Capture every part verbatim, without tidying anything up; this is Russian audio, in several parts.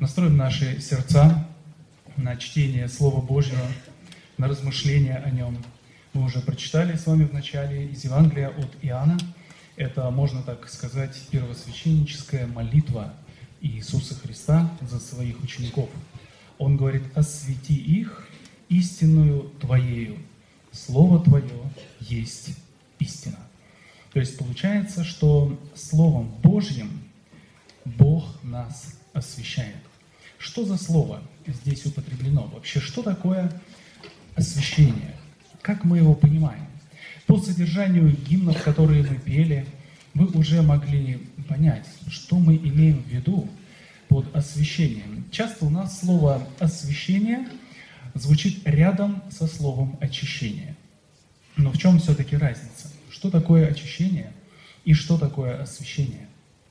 настроим наши сердца на чтение Слова Божьего, на размышления о нем. Мы уже прочитали с вами в начале из Евангелия от Иоанна. Это, можно так сказать, первосвященническая молитва Иисуса Христа за своих учеников. Он говорит: «Освети их истинную Твоею, Слово Твое есть истина». То есть получается, что Словом Божьим Бог нас освящает. Что за слово здесь употреблено? Вообще, что такое освящение? Как мы его понимаем? По содержанию гимнов, которые мы пели, вы уже могли понять, что мы имеем в виду под освящением. Часто у нас слово «освящение» звучит рядом со словом «очищение». Но в чем все-таки разница? Что такое очищение и что такое освящение?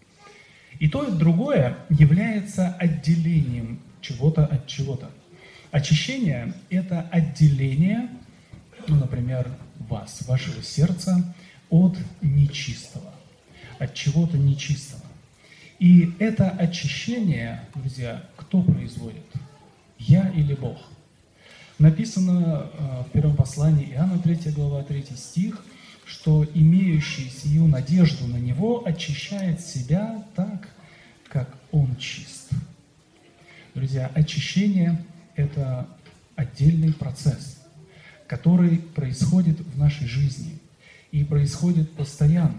И то, и другое является отделением чего-то от чего-то. Очищение – это отделение, ну, например, вас, вашего сердца от нечистого, от чего-то нечистого. И это очищение, друзья, кто производит? Я или Бог? Написано в первом послании Иоанна, третья глава, третий стих, что имеющий сию надежду на Него очищает себя так, как Он чист. Друзья, очищение – это отдельный процесс, который происходит в нашей жизни и происходит постоянно.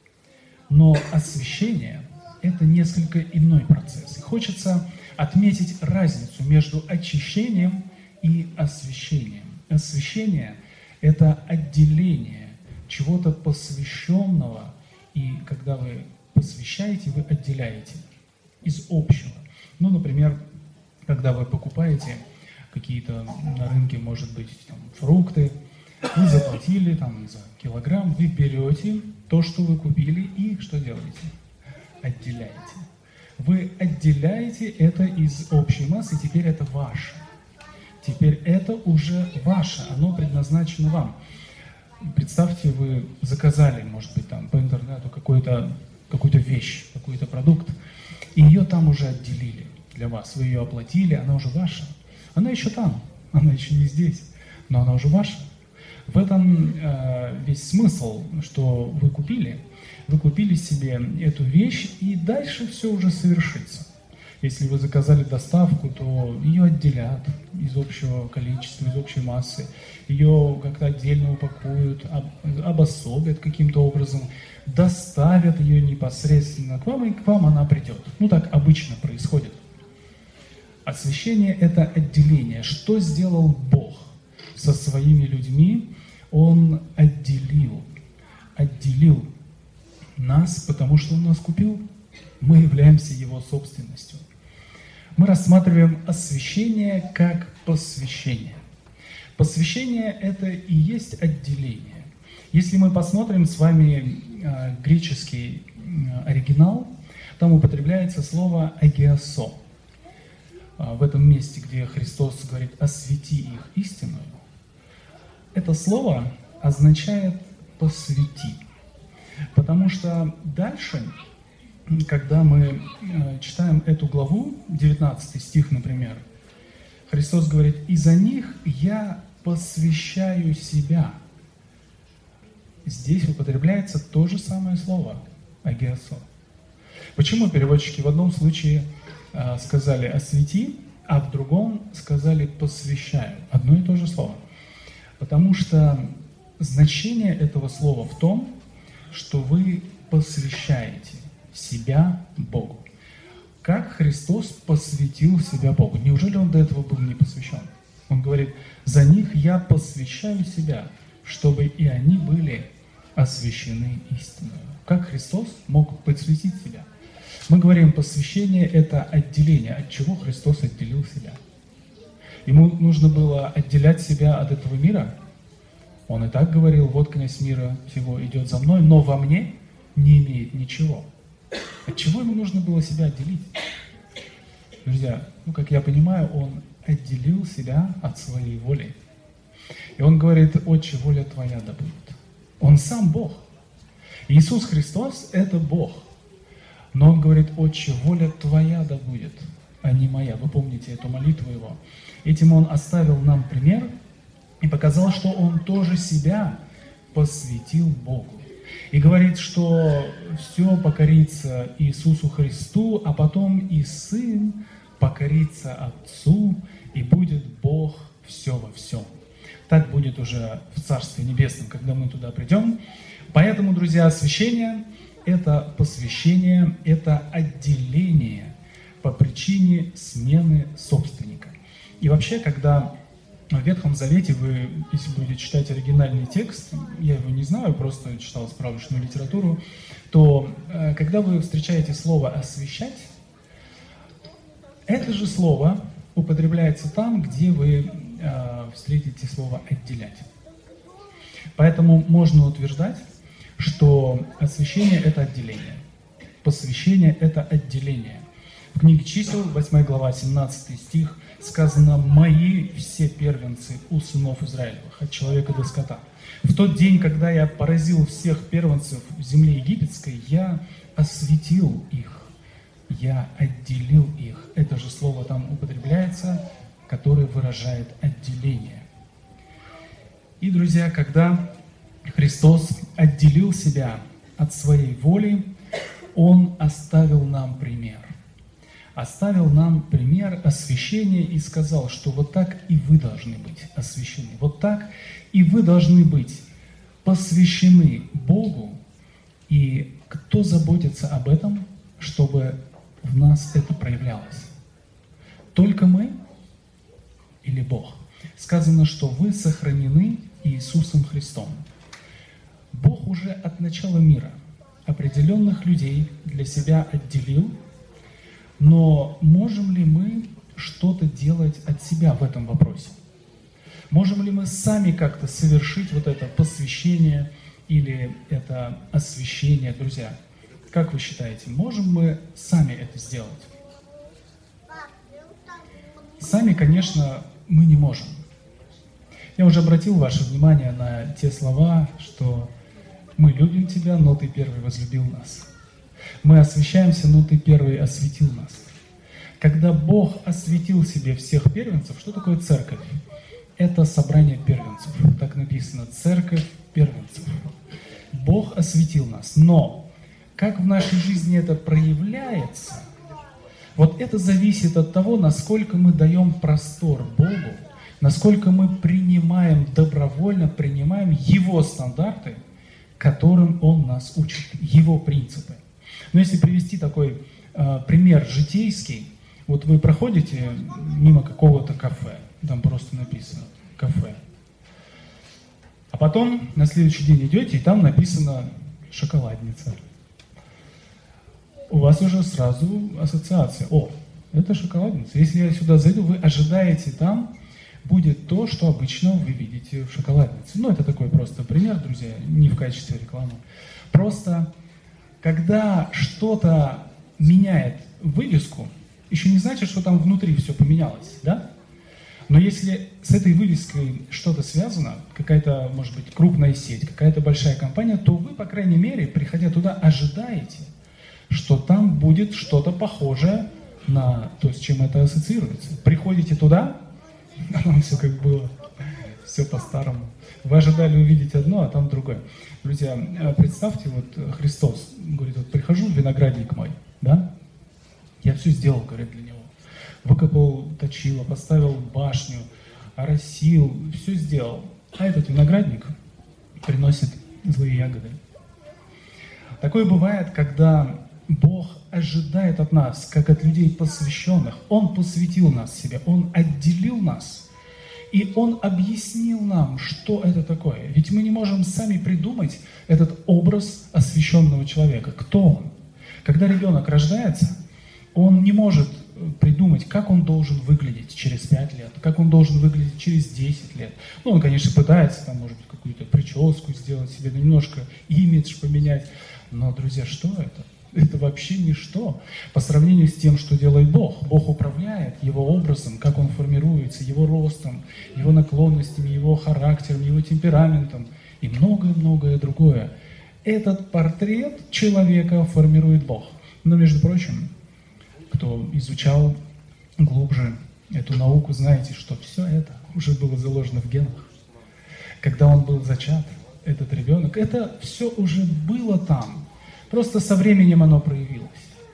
Но освящение – это несколько иной процесс. И хочется отметить разницу между очищением и освящением. Освящение – это отделение чего-то посвященного, и когда вы посвящаете, вы отделяете из общего. Ну, например, когда вы покупаете какие-то на рынке, может быть, там, фрукты, вы заплатили там, за килограмм, вы берете то, что вы купили, и что делаете? Отделяете. Вы отделяете это из общей массы, и теперь это ваше. Теперь это уже ваше, оно предназначено вам. Представьте, вы заказали, может быть, там по интернету какую-то какую-то вещь, какой-то продукт, и ее там уже отделили для вас. Вы ее оплатили, она уже ваша. Она еще там, она еще не здесь, но она уже ваша. В этом э, весь смысл, что вы купили. Вы купили себе эту вещь, и дальше все уже совершится. Если вы заказали доставку, то ее отделят из общего количества, из общей массы. Ее как-то отдельно упакуют, об, обособят каким-то образом, доставят ее непосредственно к вам, и к вам она придет. Ну, так обычно происходит. Освящение – это отделение. Что сделал Бог со своими людьми? Он отделил, отделил нас, потому что Он нас купил. Мы являемся Его собственностью. Мы рассматриваем освящение как посвящение. Посвящение – это и есть отделение. Если мы посмотрим с вами э, греческий э, оригинал, там употребляется слово «агиасо». Э, в этом месте, где Христос говорит «освети их истинную», это слово означает «посвяти». Потому что дальше, когда мы читаем эту главу, девятнадцатый стих, например, Христос говорит: «И за них я посвящаю себя». Здесь употребляется то же самое слово «агиасо». Почему переводчики в одном случае сказали «освети», а в другом сказали «посвящаю»? Одно и то же слово. Потому что значение этого слова в том, что вы посвящаете себя Богу. Как Христос посвятил себя Богу? Неужели Он до этого был не посвящен? Он говорит: «За них я посвящаю себя, чтобы и они были освящены истиною». Как Христос мог посвятить себя? Мы говорим, посвящение – это отделение. От чего Христос отделил себя? Ему нужно было отделять себя от этого мира? Он и так говорил: «Вот князь мира всего идет за мной, но во мне не имеет ничего». От чего ему нужно было себя отделить? Друзья, ну, как я понимаю, он отделил себя от своей воли. И он говорит: «Отче, воля Твоя да будет». Он сам Бог. Иисус Христос – это Бог. Но он говорит: «Отче, воля Твоя да будет». а не моя. Вы помните эту молитву его. Этим он оставил нам пример и показал, что он тоже себя посвятил Богу. И говорит, что все покорится Иисусу Христу, а потом и Сын покорится Отцу, и будет Бог все во всем. Так будет уже в Царстве Небесном, когда мы туда придем. Поэтому, друзья, освящение – это посвящение, это отделение по причине смены собственника. И вообще, когда в Ветхом Завете вы, если будете читать оригинальный текст, я его не знаю, просто читал справочную литературу, то э, когда вы встречаете слово «освящать», это же слово употребляется там, где вы э, встретите слово «отделять». Поэтому можно утверждать, что освящение – это отделение, посвящение – это отделение. В книге Чисел, восьмая глава, семнадцатый стих, сказано: «Мои все первенцы у сынов Израилевых, от человека до скота. В тот день, когда я поразил всех первенцев в земле египетской, я осветил их, я отделил их». Это же слово там употребляется, которое выражает отделение. И, друзья, когда Христос отделил себя от своей воли, Он оставил нам пример. Оставил нам пример освящения и сказал, что вот так и вы должны быть освящены. Вот так и вы должны быть посвящены Богу. И кто заботится об этом, чтобы в нас это проявлялось? Только мы или Бог? Сказано, что вы сохранены Иисусом Христом. Бог уже от начала мира определенных людей для себя отделил, но можем ли мы что-то делать от себя в этом вопросе? Можем ли мы сами как-то совершить вот это посвящение или это освящение, друзья? Как вы считаете, можем мы сами это сделать? Сами, конечно, мы не можем. Я уже обратил ваше внимание на те слова, что мы любим Тебя, но Ты первый возлюбил нас. Мы освящаемся, но Ты первый осветил нас. Когда Бог осветил себе всех первенцев, что такое церковь? Это собрание первенцев. Так написано: церковь первенцев. Бог осветил нас. Но как в нашей жизни это проявляется, вот это зависит от того, насколько мы даем простор Богу, насколько мы принимаем, добровольно принимаем Его стандарты, которым Он нас учит, Его принципы. Но если привести такой э, пример житейский, вот вы проходите мимо какого-то кафе, там просто написано «кафе», а потом на следующий день идете, и там написано «шоколадница». У вас уже сразу ассоциация: «О, это шоколадница». Если я сюда зайду, вы ожидаете, там будет то, что обычно вы видите в шоколаднице. Ну, это такой просто пример, друзья, не в качестве рекламы. Просто, когда что-то меняет вывеску, еще не значит, что там внутри все поменялось, да? Но если с этой вывеской что-то связано, какая-то, может быть, крупная сеть, какая-то большая компания, то вы, по крайней мере, приходя туда, ожидаете, что там будет что-то похожее на то, с чем это ассоциируется. Приходите туда, а там все как было, все по-старому. Вы ожидали увидеть одно, а там другое. Друзья, представьте, вот Христос говорит: вот прихожу в виноградник мой, да? Я все сделал, говорит, для него. Выкопал точило, поставил башню, оросил, все сделал. А этот виноградник приносит злые ягоды. Такое бывает, когда Бог ожидает от нас, как от людей посвященных. Он посвятил нас себе, Он отделил нас. И Он объяснил нам, что это такое. Ведь мы не можем сами придумать этот образ освященного человека. Кто он? Когда ребенок рождается, он не может придумать, как он должен выглядеть через пять лет, как он должен выглядеть через десять лет. Ну, он, конечно, пытается, там, может быть, какую-то прическу сделать себе, немножко имидж поменять. Но, друзья, что это? Это вообще ничто по сравнению с тем, что делает Бог. Бог управляет Его образом, как Он формируется, Его ростом, Его наклонностями, Его характером, Его темпераментом и многое-многое другое. Этот портрет человека формирует Бог. Но, между прочим, кто изучал глубже эту науку, знаете, что все это уже было заложено в генах. Когда он был зачат, этот ребенок, это все уже было там. Просто со временем оно проявилось.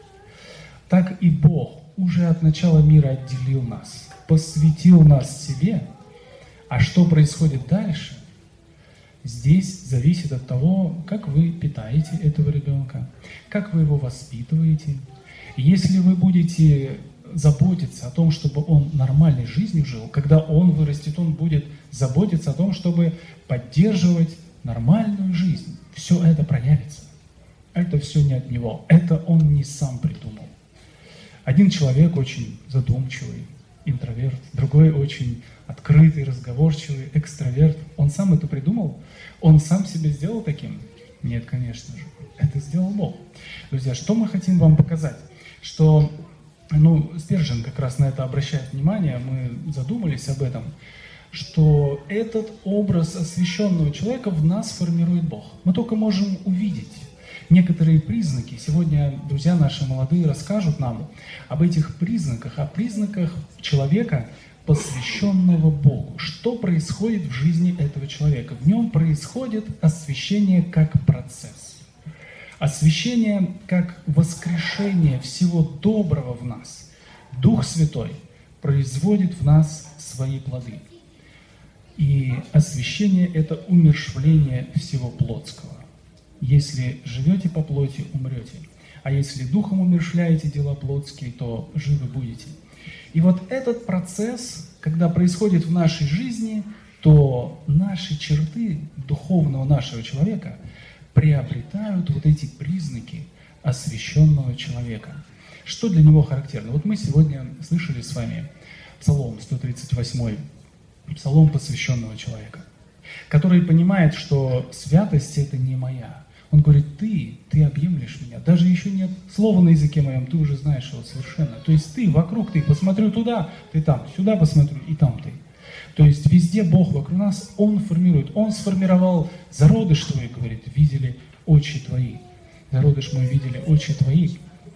Так и Бог уже от начала мира отделил нас, посвятил нас себе. А что происходит дальше, здесь зависит от того, как вы питаете этого ребенка, как вы его воспитываете. Если вы будете заботиться о том, чтобы он нормальной жизнью жил, когда он вырастет, он будет заботиться о том, чтобы поддерживать нормальную жизнь. Все это проявится. Это все не от него. Это он не сам придумал. Один человек очень задумчивый, интроверт, другой очень открытый, разговорчивый, экстраверт. Он сам это придумал? Он сам себя сделал таким? Нет, конечно же. Это сделал Бог. Друзья, что мы хотим вам показать? Что, ну, Спержен как раз на это обращает внимание, мы задумались об этом, что этот образ освященного человека в нас формирует Бог. Мы только можем увидеть некоторые признаки. Сегодня друзья наши молодые расскажут нам об этих признаках, о признаках человека, посвященного Богу. Что происходит в жизни этого человека? В нем происходит освящение как процесс. Освящение как воскрешение всего доброго в нас. Дух Святой производит в нас свои плоды. И освящение – это умерщвление всего плотского. Если живете по плоти, умрете. А если духом умерщвляете дела плотские, то живы будете. И вот этот процесс, когда происходит в нашей жизни, то наши черты духовного нашего человека приобретают вот эти признаки освященного человека. Что для него характерно? Вот мы сегодня слышали с вами Псалом сто тридцать восемь, Псалом посвященного человека, который понимает, что святость – это не моя. Он говорит, ты, ты объемлешь меня. Даже еще нет слова на языке моем, ты уже знаешь его совершенно. То есть ты вокруг, ты посмотрю туда, ты там, сюда посмотрю, и там ты. То есть везде Бог вокруг нас, Он формирует. Он сформировал зародыш твой, говорит, видели очи твои. Зародыш мой видели очи твои.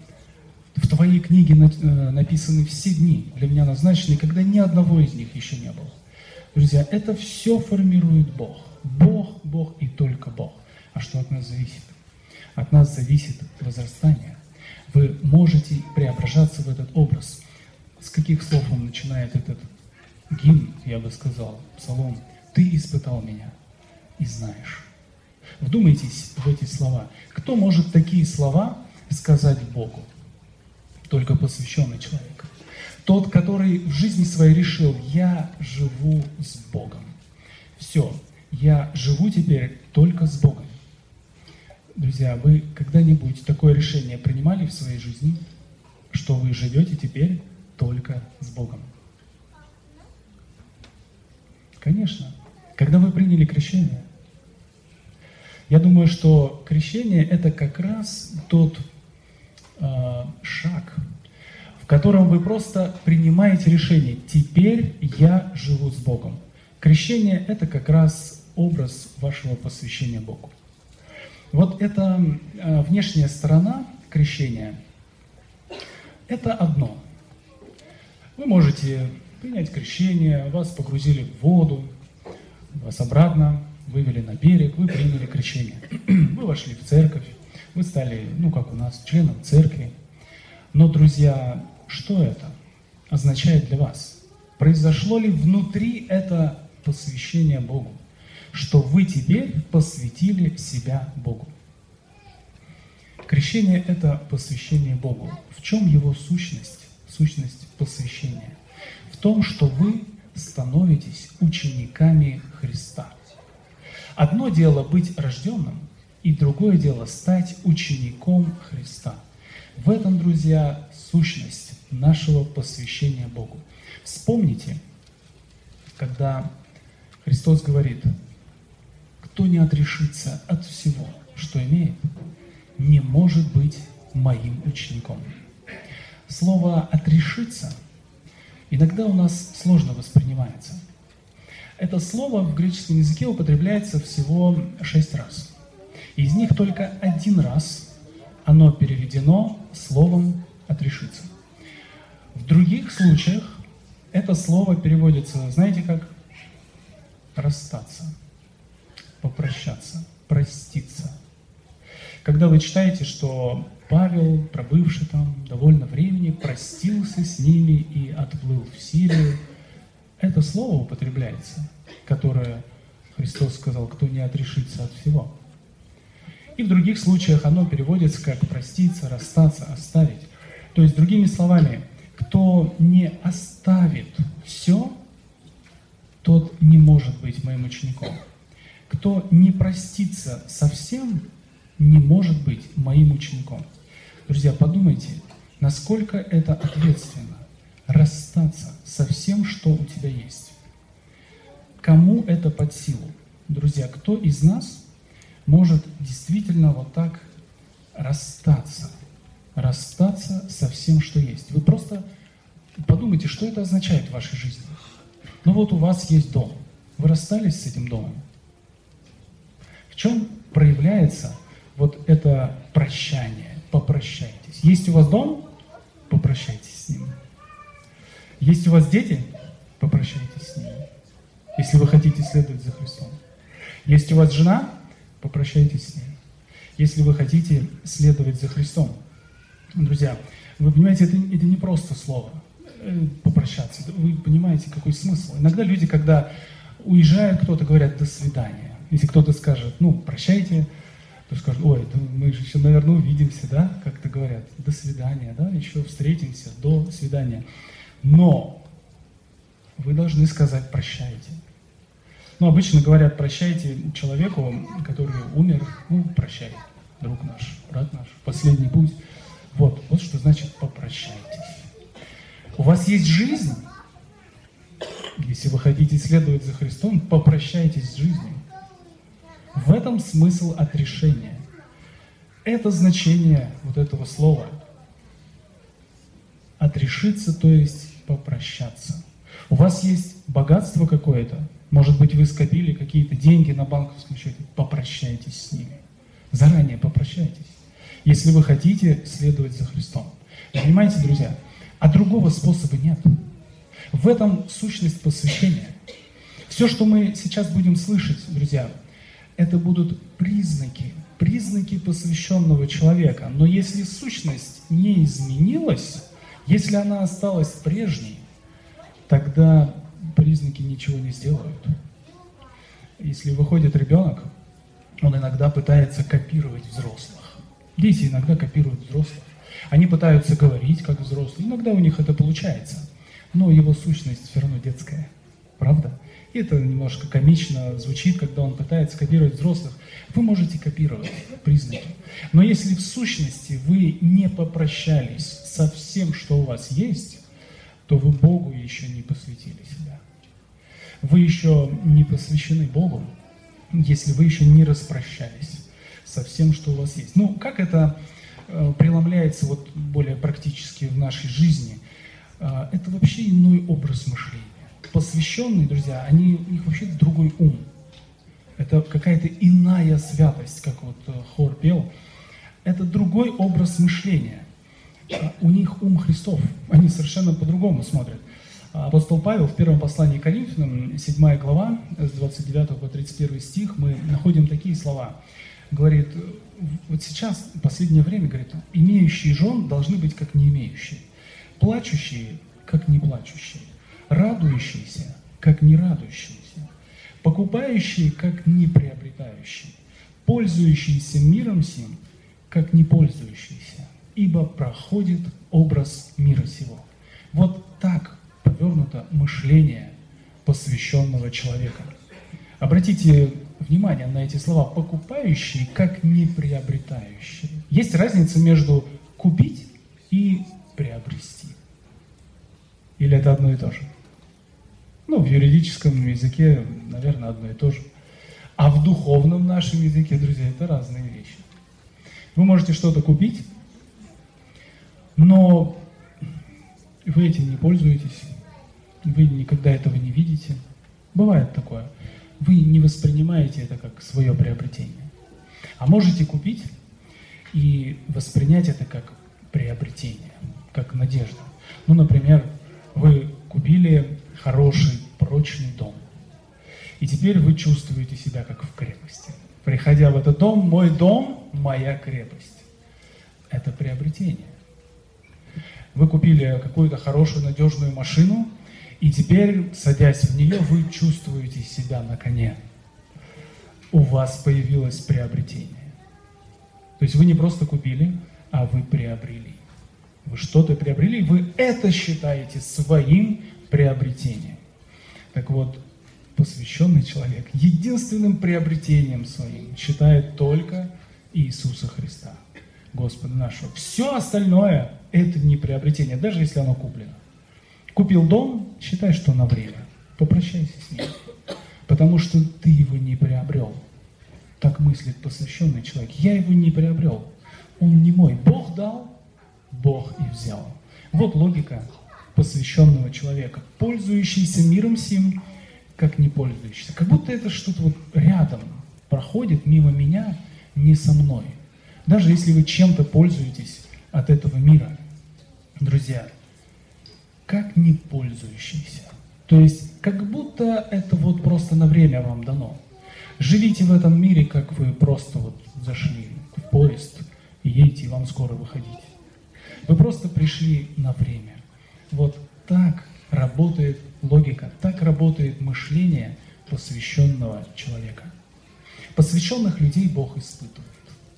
В твоей книге написаны все дни, для меня назначены, когда ни одного из них еще не было. Друзья, это все формирует Бог. Бог, Бог и только Бог. А что от нас зависит? От нас зависит возрастание. Вы можете преображаться в этот образ. С каких слов он начинает этот гимн, я бы сказал, псалом? «Ты испытал меня и знаешь». Вдумайтесь в эти слова. Кто может такие слова сказать Богу? Только посвященный человек. Тот, который в жизни своей решил, я живу с Богом. Все, я живу теперь только с Богом. Друзья, вы когда-нибудь такое решение принимали в своей жизни, что вы живете теперь только с Богом? Конечно. Когда вы приняли крещение, я думаю, что крещение – это как раз тот э, шаг, в котором вы просто принимаете решение «теперь я живу с Богом». Крещение – это как раз образ вашего посвящения Богу. Вот эта э, внешняя сторона крещения – это одно. Вы можете принять крещение, вас погрузили в воду, вас обратно вывели на берег, вы приняли крещение. Вы вошли в церковь, вы стали, ну как у нас, членом церкви. Но, друзья, что это означает для вас? Произошло ли внутри это посвящение Богу? Что вы теперь посвятили себя Богу. Крещение – это посвящение Богу. В чем его сущность? Сущность посвящения. В том, что вы становитесь учениками Христа. Одно дело быть рожденным, и другое дело стать учеником Христа. В этом, друзья, сущность нашего посвящения Богу. Вспомните, когда Христос говорит: кто не отрешится от всего, что имеет, не может быть моим учеником. Слово «отрешиться» иногда у нас сложно воспринимается. Это слово в греческом языке употребляется всего шесть раз. Из них только один раз оно переведено словом «отрешиться». В других случаях это слово переводится, знаете как? Расстаться, попрощаться, проститься. Когда вы читаете, что Павел, пробывший там довольно времени, простился с ними и отплыл в Сирию, это слово употребляется, которое Христос сказал, кто не отрешится от всего. И в других случаях оно переводится как проститься, расстаться, оставить. То есть, другими словами, кто не оставит все, тот не может быть моим учеником. Кто не простится совсем, не может быть моим учеником. Друзья, подумайте, насколько это ответственно расстаться со всем, что у тебя есть. Кому это под силу? Друзья, кто из нас может действительно вот так расстаться? Расстаться со всем, что есть. Вы просто подумайте, что это означает в вашей жизни. Ну вот у вас есть дом. Вы расстались с этим домом. В чем проявляется вот это прощание? Попрощайтесь. Есть у вас дом? Попрощайтесь с ним. Есть у вас дети? Попрощайтесь с ними. Если вы хотите следовать за Христом. Есть у вас жена? Попрощайтесь с ней. Если вы хотите следовать за Христом. Друзья, вы понимаете, это, это не просто слово попрощаться. Вы понимаете, какой смысл. Иногда люди, когда уезжают, кто-то говорят «до свидания». Если кто-то скажет «ну, прощайте», то скажут «ой, да мы же еще, наверное, увидимся», да, как-то говорят «до свидания», да, еще встретимся, «до свидания». Но вы должны сказать «прощайте». Ну, обычно говорят «прощайте» человеку, который умер, ну, прощай, друг наш, брат наш, последний путь. Вот, вот что значит «попрощайтесь». У вас есть жизнь. Если вы хотите следовать за Христом, попрощайтесь с жизнью. В этом смысл отрешения. Это значение вот этого слова. Отрешиться, то есть попрощаться. У вас есть богатство какое-то. Может быть, вы скопили какие-то деньги на банковском счете. Попрощайтесь с ними. Заранее попрощайтесь. Если вы хотите следовать за Христом. Вы понимаете, друзья? А другого способа нет. В этом сущность посвящения. Все, что мы сейчас будем слышать, друзья, это будут признаки, признаки посвященного человека. Но если сущность не изменилась, если она осталась прежней, тогда признаки ничего не сделают. Если выходит ребенок, он иногда пытается копировать взрослых. Дети иногда копируют взрослых. Они пытаются говорить как взрослые. Иногда у них это получается. Но его сущность все равно детская. Правда? И это немножко комично звучит, когда он пытается копировать взрослых. Вы можете копировать признаки. Но если в сущности вы не попрощались со всем, что у вас есть, то вы Богу еще не посвятили себя. Вы еще не посвящены Богу, если вы еще не распрощались со всем, что у вас есть. Ну, как это э, преломляется вот более практически в нашей жизни? Э, это вообще иной образ мышления. Посвященные, друзья, они, у них вообще другой ум. Это какая-то иная святость, как вот э, хор пел. Это другой образ мышления. Э, у них ум Христов. Они совершенно по-другому смотрят. Апостол Павел в первом послании к Коринфянам, седьмая глава, с двадцать девятого по тридцать первый стих, мы находим такие слова. Говорит, вот сейчас, в последнее время, говорит, имеющие жен должны быть как не имеющие, плачущие, как не плачущие, радующиеся, как не радующиеся, покупающие, как не приобретающие, пользующиеся миром сим, как не пользующиеся, ибо проходит образ мира сего. Вот так повернуто мышление посвященного человека. Обратите внимание на эти слова «покупающие, как не приобретающие». Есть разница между купить и приобрести. Или это одно и то же? Ну, в юридическом языке, наверное, одно и то же. А в духовном нашем языке, друзья, это разные вещи. Вы можете что-то купить, но вы этим не пользуетесь, вы никогда этого не видите. Бывает такое. Вы не воспринимаете это как свое приобретение. А можете купить и воспринять это как приобретение, как надежду. Ну, например, вы купили хороший, прочный дом. И теперь вы чувствуете себя как в крепости. Приходя в этот дом, мой дом – моя крепость. Это приобретение. Вы купили какую-то хорошую, надежную машину, и теперь, садясь в нее, вы чувствуете себя на коне. У вас появилось приобретение. То есть вы не просто купили, а вы приобрели. Вы что-то приобрели, вы это считаете своим приобретением. Так вот, посвященный человек единственным приобретением своим считает только Иисуса Христа, Господа нашего. Все остальное – это не приобретение, даже если оно куплено. Купил дом, считай, что на время. Попрощайся с ним, потому что ты его не приобрел. Так мыслит посвященный человек. Я его не приобрел. Он не мой. Бог дал, Бог и взял. Вот логика посвященного человека, пользующийся миром сим, как не пользующийся. Как будто это что-то вот рядом проходит мимо меня, не со мной. Даже если вы чем-то пользуетесь от этого мира. Друзья, как не пользующийся. То есть, как будто это вот просто на время вам дано. Живите в этом мире, как вы просто вот зашли в поезд и едете, и вам скоро выходить. Вы просто пришли на время. Вот так работает логика, так работает мышление посвященного человека. Посвященных людей Бог испытывает.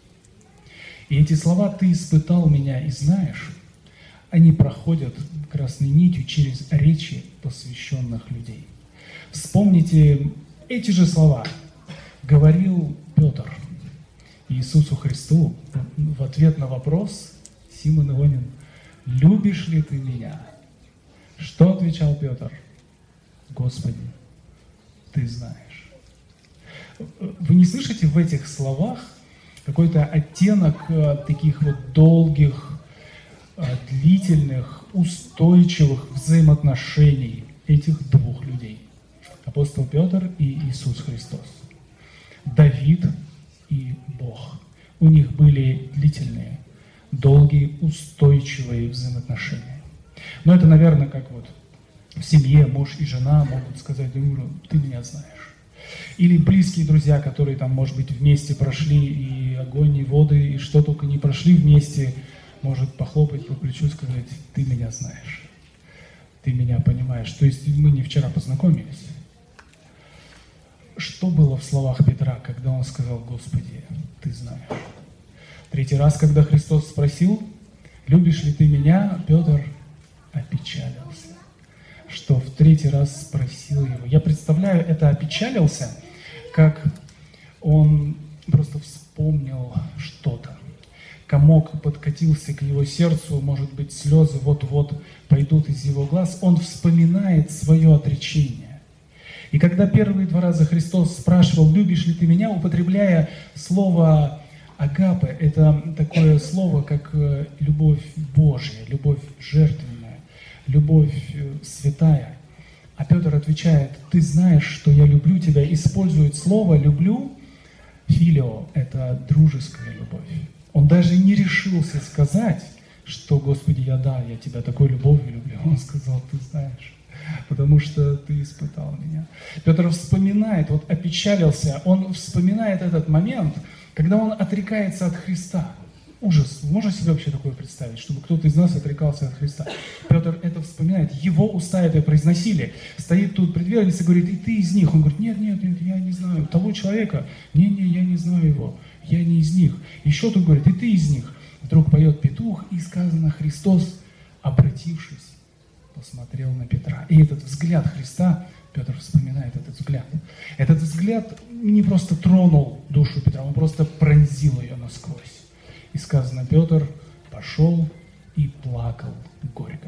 И эти слова «ты испытал меня и знаешь», они проходят красной нитью через речи посвященных людей. Вспомните, эти же слова говорил Петр Иисусу Христу в ответ на вопрос Симон Ионин: «Любишь ли ты меня?» Что отвечал Петр? «Господи, ты знаешь». Вы не слышите в этих словах какой-то оттенок таких вот долгих, длительных, устойчивых взаимоотношений этих двух людей? Апостол Петр и Иисус Христос. Давид и Бог. У них были длительные, долгие, устойчивые взаимоотношения. Но это, наверное, как вот в семье муж и жена могут сказать друг другу: «Ты меня знаешь». Или близкие друзья, которые там, может быть, вместе прошли и огонь, и воды, и что только не прошли вместе, может похлопать по плечу и сказать: «Ты меня знаешь, ты меня понимаешь». То есть мы не вчера познакомились. Что было в словах Петра, когда он сказал: «Господи, ты знаешь»? Третий раз, когда Христос спросил: «Любишь ли ты меня?», Петр опечалился, что в третий раз спросил его. Я представляю, это опечалился, как он просто вспомнил что-то. Комок подкатился к его сердцу, может быть, слезы вот-вот пойдут из его глаз. Он вспоминает свое отречение. И когда первые два раза Христос спрашивал: «Любишь ли ты меня?», употребляя слово «агапе», это такое слово, как любовь Божья, любовь жертвенная, любовь святая. А Петр отвечает: «Ты знаешь, что я люблю тебя», использует слово «люблю», филио, это дружеская любовь. Он даже не решился сказать, что: «Господи, я да, я тебя такой любовью люблю». Он сказал: «Ты знаешь, потому что ты испытал меня». Петр вспоминает, вот опечалился, он вспоминает этот момент, когда он отрекается от Христа. Ужас. Можно себе вообще такое представить, чтобы кто-то из нас отрекался от Христа? Петр это вспоминает. Его уста это произносили. Стоит тут предверница и говорит: «И ты из них». Он говорит: «Нет, нет, нет, я не знаю того человека. Не-не, я не знаю его. Я не из них». Еще тут говорит: «И ты из них». Вдруг поет петух, и сказано: Христос, обратившись, посмотрел на Петра. И этот взгляд Христа, Петр вспоминает этот взгляд. Этот взгляд не просто тронул душу Петра, он просто пронзил ее насквозь. И сказано: Петр пошел и плакал горько.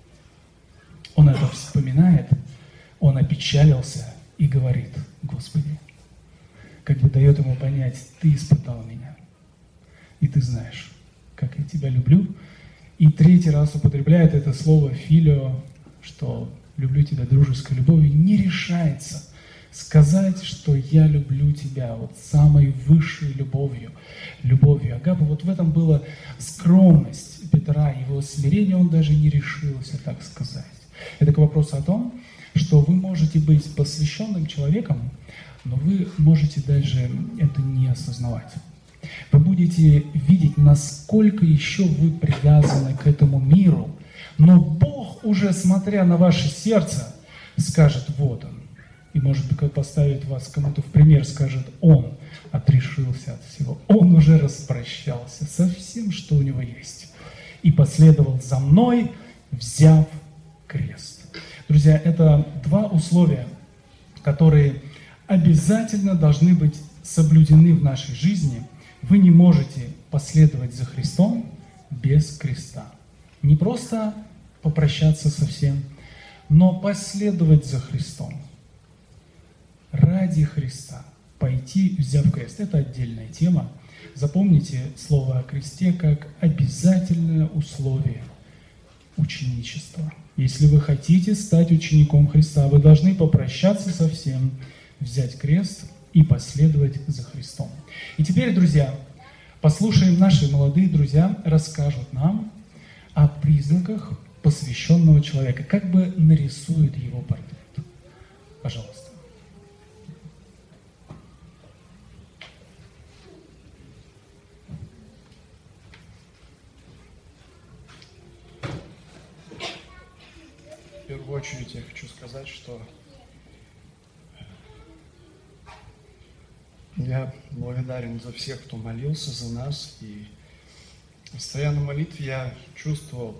Он это вспоминает, он опечалился и говорит: «Господи», как бы дает ему понять: «Ты испытал меня, и ты знаешь, как я тебя люблю». И третий раз употребляет это слово «филио», что «люблю тебя дружеской любовью», не решается сказать, что я люблю тебя вот самой высшей любовью, любовью Агапы. Вот в этом была скромность Петра, его смирение, он даже не решился так сказать. Это к вопросу о том, что вы можете быть посвященным человеком, но вы можете даже это не осознавать. Вы будете видеть, насколько еще вы привязаны к этому миру, но Бог, уже смотря на ваше сердце, скажет: вот он. И, может быть, поставит вас кому-то в пример, скажет: он отрешился от всего, он уже распрощался со всем, что у него есть, и последовал за мной, взяв крест. Друзья, это два условия, которые обязательно должны быть соблюдены в нашей жизни. Вы не можете последовать за Христом без креста. Не просто попрощаться со всем, но последовать за Христом. Ради Христа. Пойти, взяв крест. Это отдельная тема. Запомните слово о кресте как обязательное условие ученичества. Если вы хотите стать учеником Христа, вы должны попрощаться со всем, взять крест и последовать за Христом. И теперь, друзья, послушаем, наши молодые друзья расскажут нам о признаках посвященного человека, как бы нарисуют его портрет. Пожалуйста. В первую очередь я хочу сказать, что я благодарен за всех, кто молился за нас, и стоя на молитве я чувствовал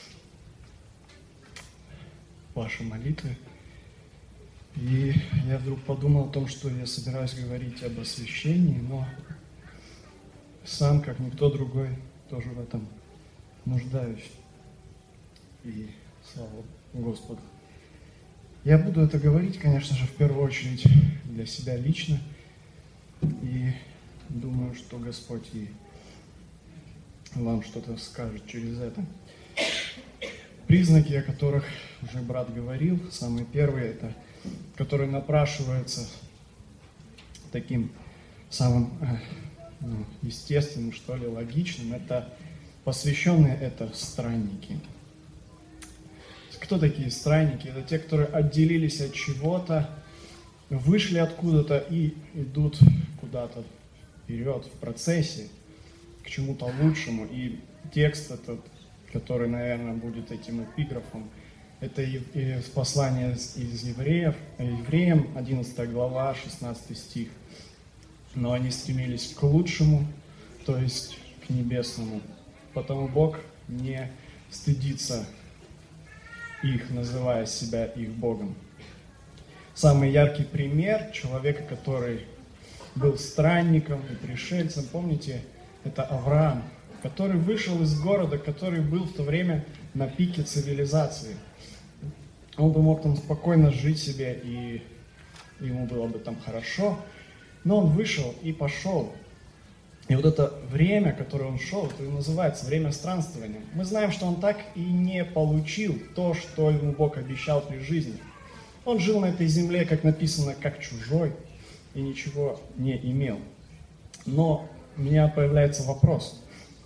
ваши молитвы, и я вдруг подумал о том, что я собираюсь говорить об освящении, но сам, как никто другой, тоже в этом нуждаюсь, и слава Господу. Я буду это говорить, конечно же, в первую очередь для себя лично, и думаю, что Господь и вам что-то скажет через это. Признаки, о которых уже брат говорил, самые первые, это, которые напрашиваются таким самым ну, естественным, что ли, логичным, это посвященные, это странники. Кто такие странники? Это те, которые отделились от чего-то, вышли откуда-то и идут куда-то вперед в процессе, к чему-то лучшему. И текст этот, который, наверное, будет этим эпиграфом, это из послания из Евреев, Евреям, одиннадцатая глава, шестнадцатый стих. Но они стремились к лучшему, то есть к небесному. Потому Бог не стыдится их, называя себя их Богом. Самый яркий пример человека, который был странником и пришельцем, помните, это Авраам, который вышел из города, который был в то время на пике цивилизации. Он бы мог там спокойно жить себе, и ему было бы там хорошо, но он вышел и пошел. И вот это время, которое он шел, это и называется время странствования. Мы знаем, что он так и не получил то, что ему Бог обещал при жизни. Он жил на этой земле, как написано, как чужой, и ничего не имел. Но у меня появляется вопрос,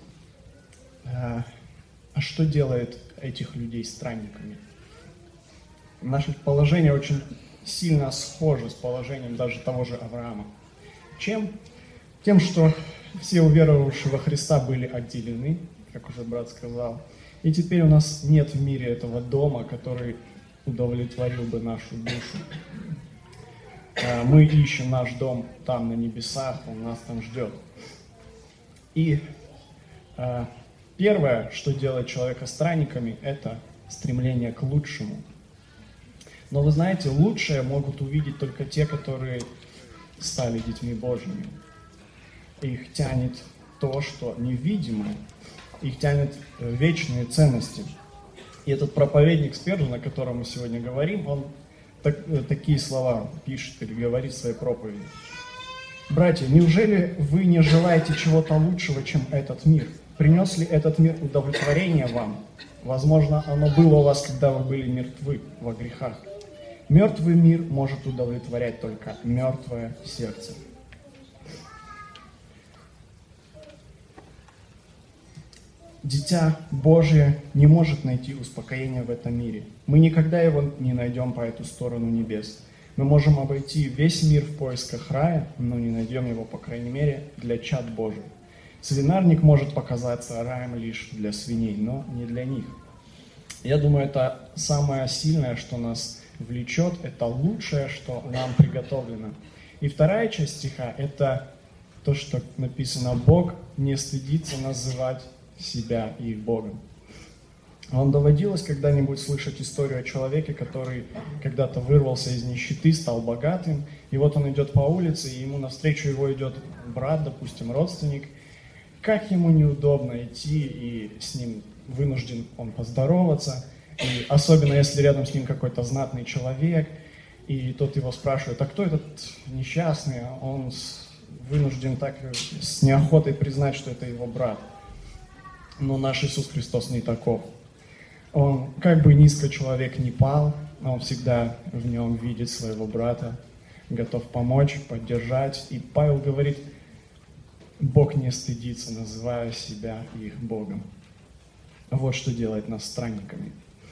а что делает этих людей странниками? Наше положение очень сильно схоже с положением даже того же Авраама. Чем? Тем, что все уверовавшие во Христа были отделены, как уже брат сказал, и теперь у нас нет в мире этого дома, который удовлетворил бы нашу душу. Мы ищем наш дом там, на небесах, он нас там ждет. И первое, что делает человека странниками, это стремление к лучшему. Но вы знаете, лучшее могут увидеть только те, которые стали детьми Божьими. Их тянет то, что невидимое, их тянет вечные ценности. И этот проповедник Спержен, о котором мы сегодня говорим, он так, такие слова пишет или говорит в своей проповеди. «Братья, неужели вы не желаете чего-то лучшего, чем этот мир? Принес ли этот мир удовлетворение вам? Возможно, оно было у вас, когда вы были мертвы во грехах. Мертвый мир может удовлетворять только мертвое сердце. Дитя Божие не может найти успокоения в этом мире. Мы никогда его не найдем по эту сторону небес. Мы можем обойти весь мир в поисках рая, но не найдем его, по крайней мере, для чад Божьих. Свинарник может показаться раем лишь для свиней, но не для них. Я думаю, это самое сильное, что нас влечет, это лучшее, что нам приготовлено. И вторая часть стиха – это то, что написано: Бог не стыдится называть себя их Богом. Вам доводилось когда-нибудь слышать историю о человеке, который когда-то вырвался из нищеты, стал богатым, и вот он идет по улице, и ему навстречу его идет брат, допустим, родственник. Как ему неудобно идти, и с ним вынужден он поздороваться, и особенно если рядом с ним какой-то знатный человек, и тот его спрашивает: а кто этот несчастный? Он вынужден так с неохотой признать, что это его брат. Но наш Иисус Христос не таков. Он, как бы низко человек ни пал, он всегда в нем видит своего брата, готов помочь, поддержать. И Павел говорит: Бог не стыдится, называя себя их Богом. Вот что делает нас странниками.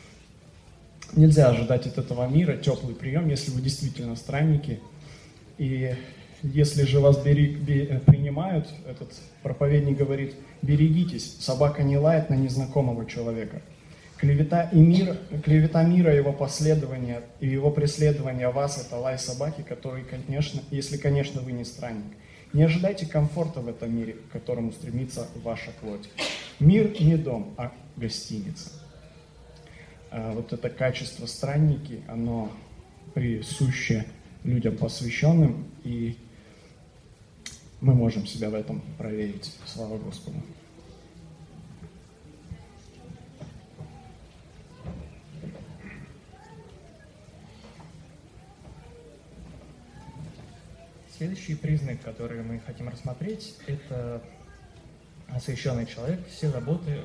Нельзя ожидать от этого мира теплый прием, если вы действительно странники. И если же вас бери, бе, принимают, этот проповедник говорит: берегитесь, собака не лает на незнакомого человека. Клевета, и мир, клевета мира, его последование и его преследование вас – это лай собаки, который, конечно, если, конечно, вы не странник. Не ожидайте комфорта в этом мире, к которому стремится ваша плоть. Мир не дом, а гостиница. А вот это качество странники, оно присуще людям посвященным, и мы можем себя в этом проверить. Слава Господу. Следующий признак, который мы хотим рассмотреть, это освященный человек, все заботы,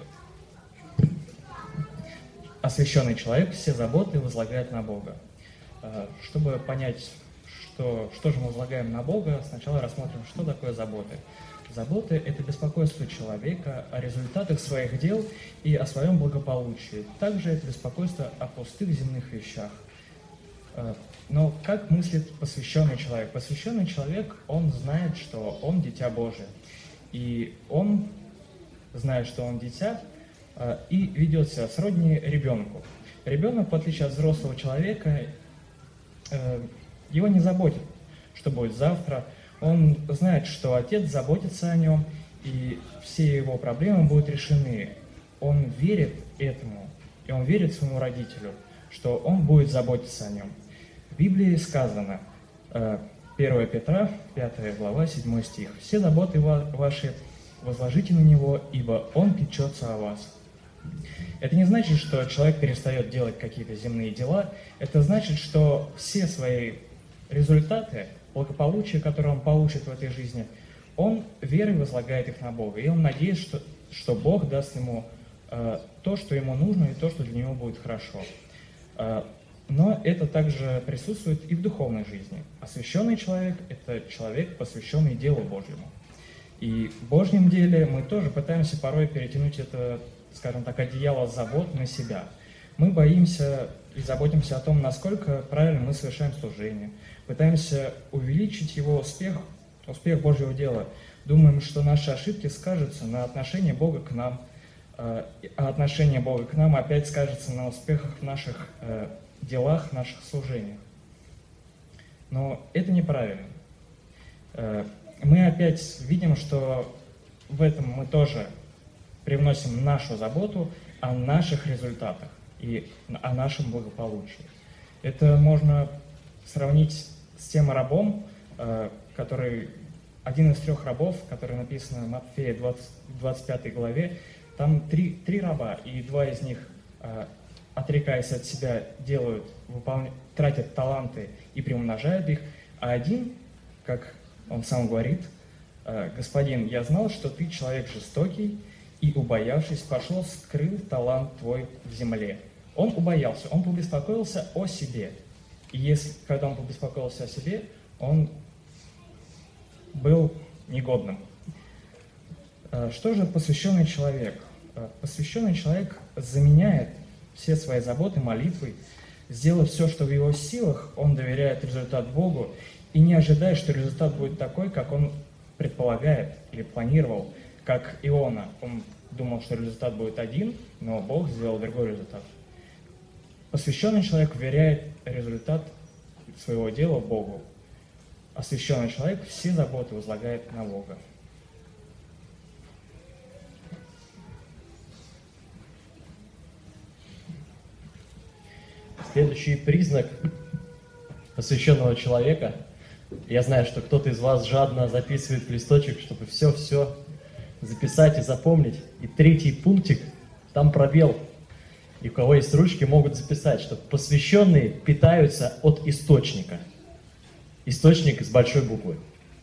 освященный человек все заботы возлагает на Бога. Чтобы понять, что, что же мы возлагаем на Бога, сначала рассмотрим, что такое заботы. Заботы – это беспокойство человека о результатах своих дел и о своем благополучии. Также это беспокойство о пустых земных вещах. Но как мыслит посвященный человек? Посвященный человек, он знает, что он дитя Божие. И он знает, что он дитя, и ведет себя сродни ребенку. Ребенок, в отличие от взрослого человека, его не заботит, что будет завтра. Он знает, что отец заботится о нем, и все его проблемы будут решены. Он верит этому, и он верит своему родителю, что он будет заботиться о нем. В Библии сказано, первое Петра, пятая глава, седьмой стих: «Все заботы ваши возложите на Него, ибо Он печется о вас». Это не значит, что человек перестает делать какие-то земные дела. Это значит, что все свои результаты, благополучие, которое он получит в этой жизни, он верой возлагает их на Бога. И он надеется, что, что Бог даст ему э, то, что ему нужно, и то, что для него будет хорошо. Э, но это также присутствует и в духовной жизни. Освященный человек – это человек, посвященный делу Божьему. И в Божьем деле мы тоже пытаемся порой перетянуть это, скажем так, одеяло забот на себя. Мы боимся и заботимся о том, насколько правильно мы совершаем служение. Пытаемся увеличить его успех, успех Божьего дела. Думаем, что наши ошибки скажутся на отношении Бога к нам, а отношение Бога к нам опять скажется на успехах в наших делах, наших служениях. Но это неправильно. Мы опять видим, что в этом мы тоже привносим нашу заботу о наших результатах и о нашем благополучии. Это можно сравнить с тем рабом, который, один из трех рабов, который написано в Матфея двадцать пятой главе. Там три, три раба, и два из них, отрекаясь от себя, делают, выполняют, тратят таланты и приумножают их, а один, как он сам говорит: «Господин, я знал, что ты человек жестокий, и, убоявшись, пошел, скрыл талант твой в земле». Он убоялся, он побеспокоился о себе. И если, когда он побеспокоился о себе, он был негодным. Что же посвященный человек? Посвященный человек заменяет все свои заботы молитвой, сделав все, что в его силах, он доверяет результат Богу и не ожидает, что результат будет такой, как он предполагает или планировал, как Иона. Он думал, что результат будет один, но Бог сделал другой результат. Посвященный человек веряет результат своего дела Богу. Освященный человек все заботы возлагает на Бога. Следующий признак посвященного человека. Я знаю, что кто-то из вас жадно записывает в листочек, чтобы все-все записать и запомнить. И третий пунктик, там пробел. И у кого есть ручки, могут записать, что посвященные питаются от источника. Источник с большой буквы.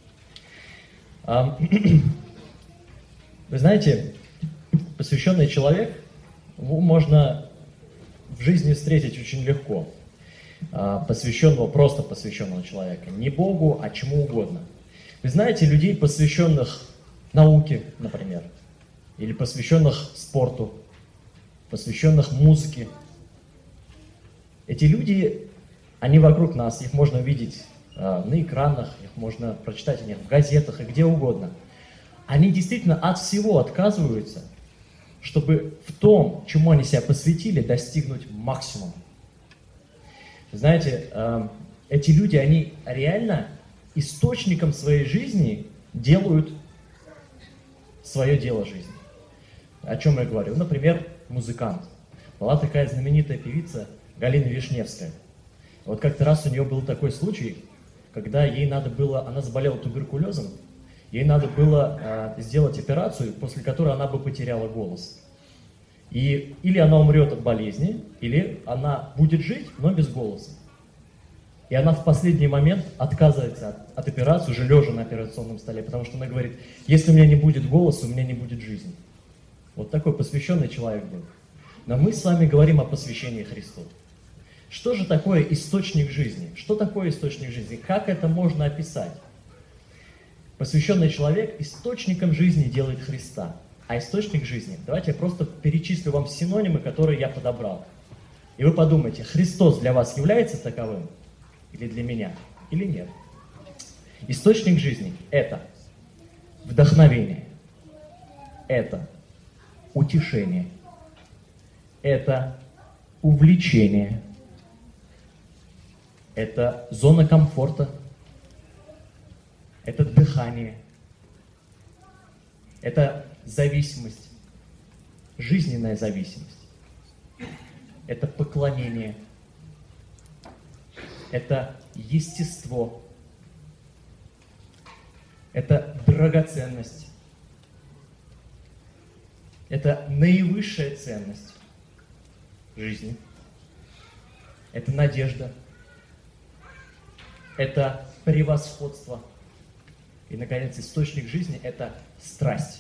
Вы знаете, посвященный человек можно в жизни встретить очень легко. Посвященного, просто посвященного человека. Не Богу, а чему угодно. Вы знаете людей, посвященных науке, например, или посвященных спорту, посвященных музыке. Эти люди, они вокруг нас, их можно видеть э, на экранах, их можно прочитать о них в газетах и где угодно. Они действительно от всего отказываются, чтобы в том, чему они себя посвятили, достигнуть максимума. Знаете, э, эти люди, они реально источником своей жизни делают свое дело жизни. О чем я говорю? Например, музыкант. Была такая знаменитая певица Галина Вишневская. Вот как-то раз у нее был такой случай, когда ей надо было, она заболела туберкулезом, ей надо было э, сделать операцию, после которой она бы потеряла голос. И или она умрет от болезни, или она будет жить, но без голоса. И она в последний момент отказывается от, от операции, уже лежа на операционном столе, потому что она говорит, если у меня не будет голоса, у меня не будет жизни. Вот такой посвященный человек был. Но мы с вами говорим о посвящении Христу. Что же такое источник жизни? Что такое источник жизни? Как это можно описать? Посвященный человек источником жизни делает Христа. А источник жизни, давайте я просто перечислю вам синонимы, которые я подобрал. И вы подумайте, Христос для вас является таковым? Или для меня? Или нет? Источник жизни – это вдохновение, это утешение, это увлечение, это зона комфорта, это дыхание, это зависимость, жизненная зависимость, это поклонение, это естество, это драгоценность, это наивысшая ценность жизни, это надежда, это превосходство. И, наконец, источник жизни – это страсть.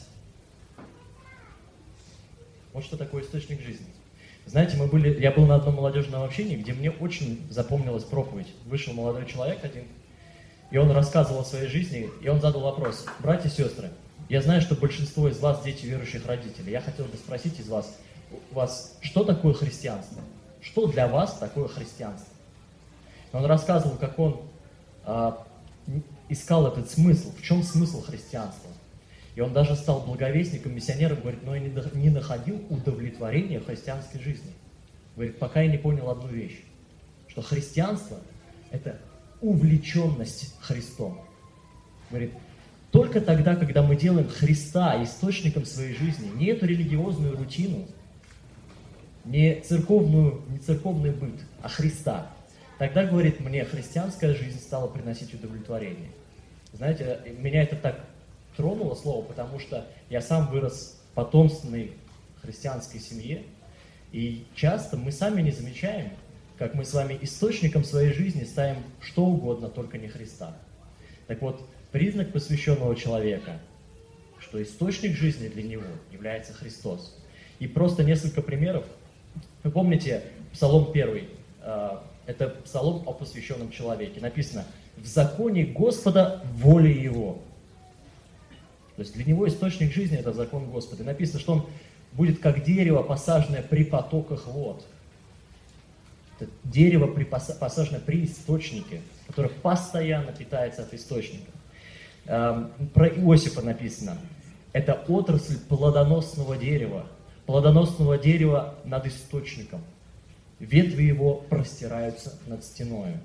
Вот что такое источник жизни. Знаете, мы были, я был на одном молодежном общении, где мне очень запомнилась проповедь. Вышел молодой человек один, и он рассказывал о своей жизни, и он задал вопрос. Братья и сестры, я знаю, что большинство из вас дети верующих родителей. Я хотел бы спросить из вас, у вас, что такое христианство? Что для вас такое христианство? Он рассказывал, как он а, искал этот смысл, в чем смысл христианства. И он даже стал благовестником, миссионером, говорит, но я не находил удовлетворения в христианской жизни. Говорит, пока я не понял одну вещь, что христианство – это увлеченность Христом. Говорит, только тогда, когда мы делаем Христа источником своей жизни, не эту религиозную рутину, не церковную, не церковный быт, а Христа, тогда, говорит, мне христианская жизнь стала приносить удовлетворение. Знаете, меня это так тронуло слово, потому что я сам вырос в потомственной христианской семье, и часто мы сами не замечаем, как мы с вами источником своей жизни ставим что угодно, только не Христа. Так вот, признак посвященного человека, что источник жизни для него является Христос. И просто несколько примеров. Вы помните Псалом первый, Это псалом о посвященном человеке. Написано: «В законе Господа воля Его». То есть для него источник жизни – это закон Господа. И написано, что он будет как дерево, посаженное при потоках вод. Это дерево, посаженное при источнике, которое постоянно питается от источника. Про Иосифа написано: это отрасль плодоносного дерева, плодоносного дерева над источником. Ветви его простираются над стеною.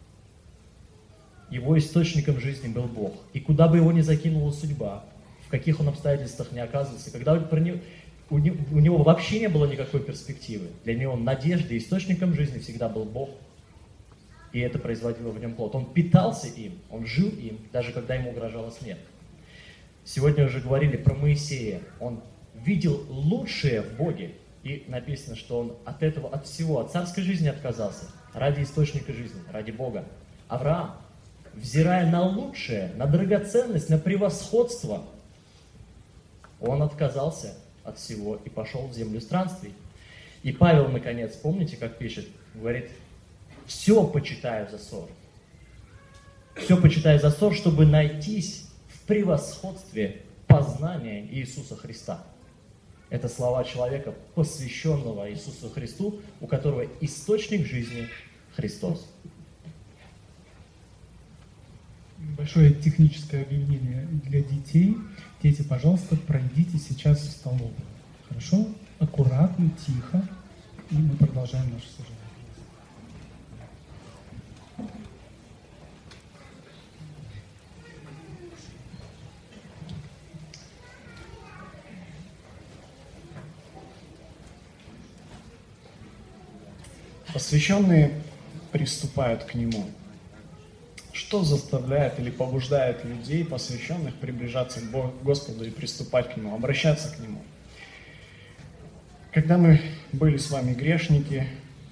Его источником жизни был Бог. И куда бы его ни закинула судьба, в каких он обстоятельствах не оказывался, когда у него вообще не было никакой перспективы, для него надеждой, источником жизни всегда был Бог. И это производило в нем плод. Он питался им, он жил им, даже когда ему угрожала смерть. Сегодня уже говорили про Моисея. Он видел лучшее в Боге. И написано, что он от этого, от всего, от царской жизни отказался. Ради источника жизни, ради Бога. Авраам, взирая на лучшее, на драгоценность, на превосходство, он отказался от всего и пошел в землю странствий. И Павел, наконец, помните, как пишет? Говорит: все почитаю за ссор. Все почитаю за ссор, чтобы найтись в превосходстве познания Иисуса Христа. Это слова человека, посвященного Иисусу Христу, у которого источник жизни Христос. Большое техническое объявление для детей. Дети, пожалуйста, пройдите сейчас в столовую. Хорошо? Аккуратно, тихо. И мы продолжаем наше служение. Посвященные приступают к Нему. Что заставляет или побуждает людей, посвященных, приближаться к Господу и приступать к Нему, обращаться к Нему? Когда мы были с вами грешники,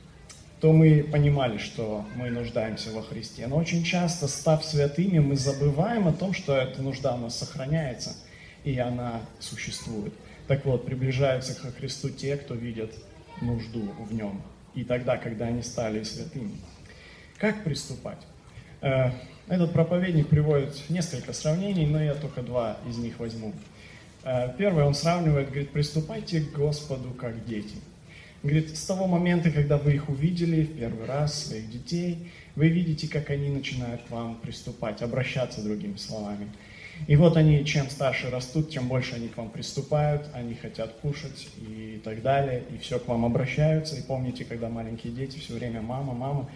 то мы понимали, что мы нуждаемся во Христе. Но очень часто, став святыми, мы забываем о том, что эта нужда у нас сохраняется, и она существует. Так вот, приближаются ко Христу те, кто видят нужду в Нем. И тогда, когда они стали святыми. Как приступать? Этот проповедник приводит несколько сравнений, но я только два из них возьму. Первое, он сравнивает, говорит: приступайте к Господу как дети. Говорит, с того момента, когда вы их увидели в первый раз, своих детей, вы видите, как они начинают к вам приступать, обращаться другими словами. И вот они, чем старше растут, тем больше они к вам приступают, они хотят кушать и так далее, и все к вам обращаются. И помните, когда маленькие дети все время «мама,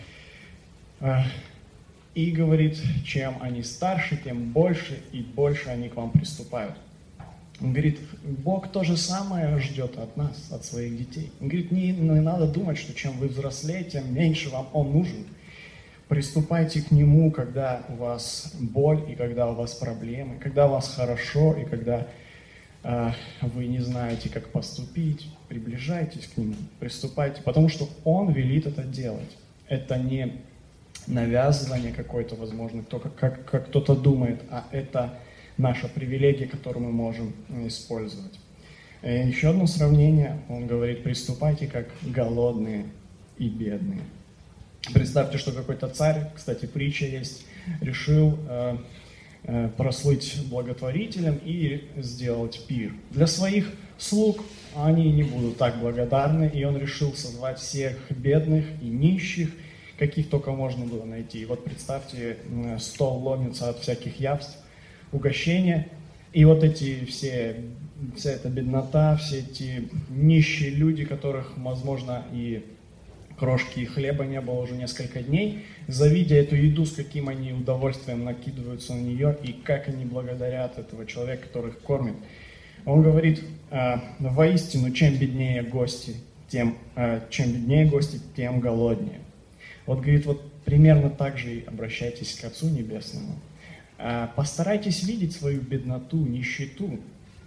мама». И говорит, чем они старше, тем больше и больше они к вам приступают. Он говорит, Бог то же самое ждет от нас, от своих детей. Он говорит, не, не надо думать, что чем вы взрослее, тем меньше вам Он нужен. Приступайте к Нему, когда у вас боль и когда у вас проблемы, когда у вас хорошо и когда э, вы не знаете, как поступить. Приближайтесь к Нему, приступайте, потому что Он велит это делать. Это не навязывание какое-то, возможно, только как, как кто-то думает, а это наша привилегия, которую мы можем использовать. Еще одно сравнение, он говорит, приступайте как голодные и бедные. Представьте, что какой-то царь, кстати, притча есть, решил э, э, прослыть благотворителем и сделать пир. Для своих слуг они не будут так благодарны, и он решил созвать всех бедных и нищих, каких только можно было найти. И вот представьте, стол ломится от всяких явств, угощения, и вот эти все, вся эта беднота, все эти нищие люди, которых, возможно, и крошки хлеба не было уже несколько дней, завидя эту еду, с каким они удовольствием накидываются на нее, и как они благодарят этого человека, который их кормит. Он говорит, воистину, чем беднее гости, тем, чем беднее гости, тем голоднее. Вот, говорит, вот примерно так же и обращайтесь к Отцу Небесному. Постарайтесь видеть свою бедноту, нищету,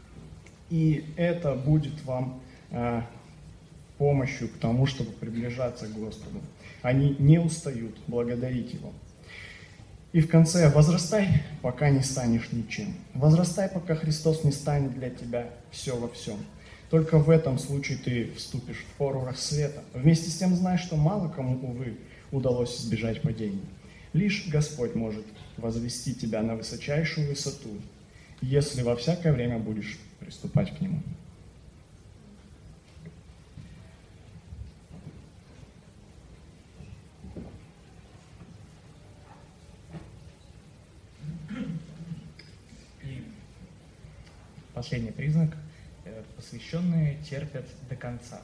и это будет вам помощью к тому, чтобы приближаться к Господу. Они не устают благодарить Его. И в конце, возрастай, пока не станешь ничем. Возрастай, пока Христос не станет для тебя все во всем. Только в этом случае ты вступишь в пору рассвета. Вместе с тем знаешь, что мало кому, увы, удалось избежать падения. Лишь Господь может возвести тебя на высочайшую высоту, если во всякое время будешь приступать к Нему. И последний признак – посвященные терпят до конца.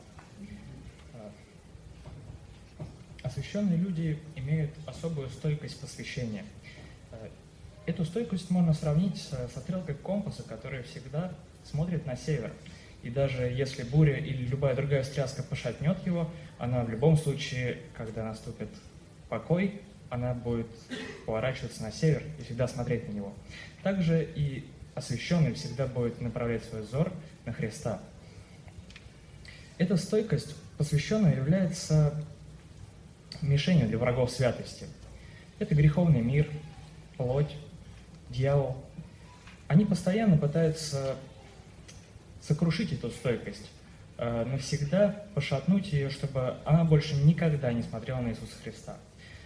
Освященные люди имеют особую стойкость посвящения. Эту стойкость можно сравнить со стрелкой компаса, которая всегда смотрит на север. И даже если буря или любая другая встряска пошатнет его, она в любом случае, когда наступит покой, она будет поворачиваться на север и всегда смотреть на него. Также и освященный всегда будет направлять свой взор на Христа. Эта стойкость посвященного является мишенью для врагов святости. Это греховный мир, плоть, дьявол. Они постоянно пытаются сокрушить эту стойкость, навсегда пошатнуть ее, чтобы она больше никогда не смотрела на Иисуса Христа.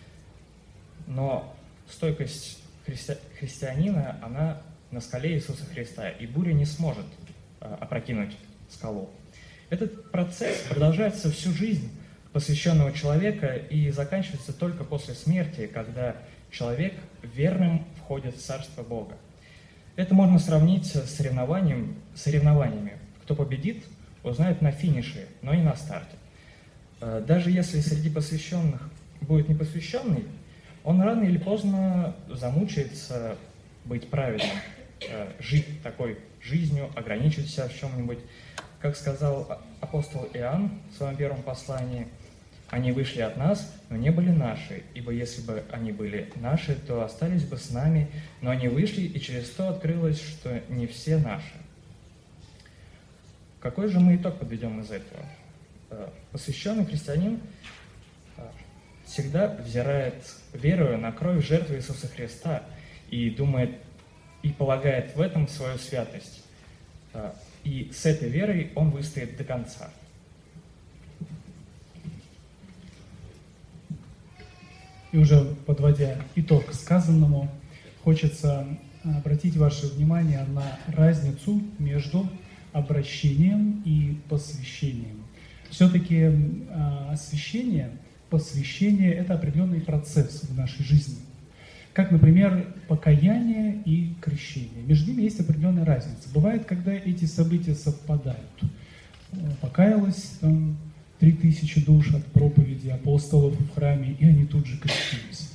Но стойкость христи- христианина, она на скале Иисуса Христа, и буря не сможет опрокинуть скалу. Этот процесс продолжается всю жизнь посвященного человека и заканчивается только после смерти, когда человек верным входит в Царство Бога. Это можно сравнить с соревнованием, соревнованиями. Кто победит, узнает на финише, но не на старте. Даже если среди посвященных будет непосвященный, он рано или поздно замучается быть праведным, жить такой жизнью, ограничить себя в чем-нибудь. Как сказал апостол Иоанн в своем первом послании, «Они вышли от нас, но не были наши, ибо если бы они были наши, то остались бы с нами, но они вышли, и через то открылось, что не все наши». Какой же мы итог подведем из этого? Посвященный христианин всегда взирает, веруя на кровь жертвы Иисуса Христа, и думает, и полагает в этом свою святость. И с этой верой он выстоит до конца. И уже подводя итог сказанному, хочется обратить ваше внимание на разницу между обращением и посвящением. Все-таки освящение, посвящение – это определенный процесс в нашей жизни. Как, например, покаяние и крещение. Между ними есть определенная разница. Бывает, когда эти события совпадают. Покаялось там три тысячи душ от проповеди апостолов в храме, и они тут же крестились.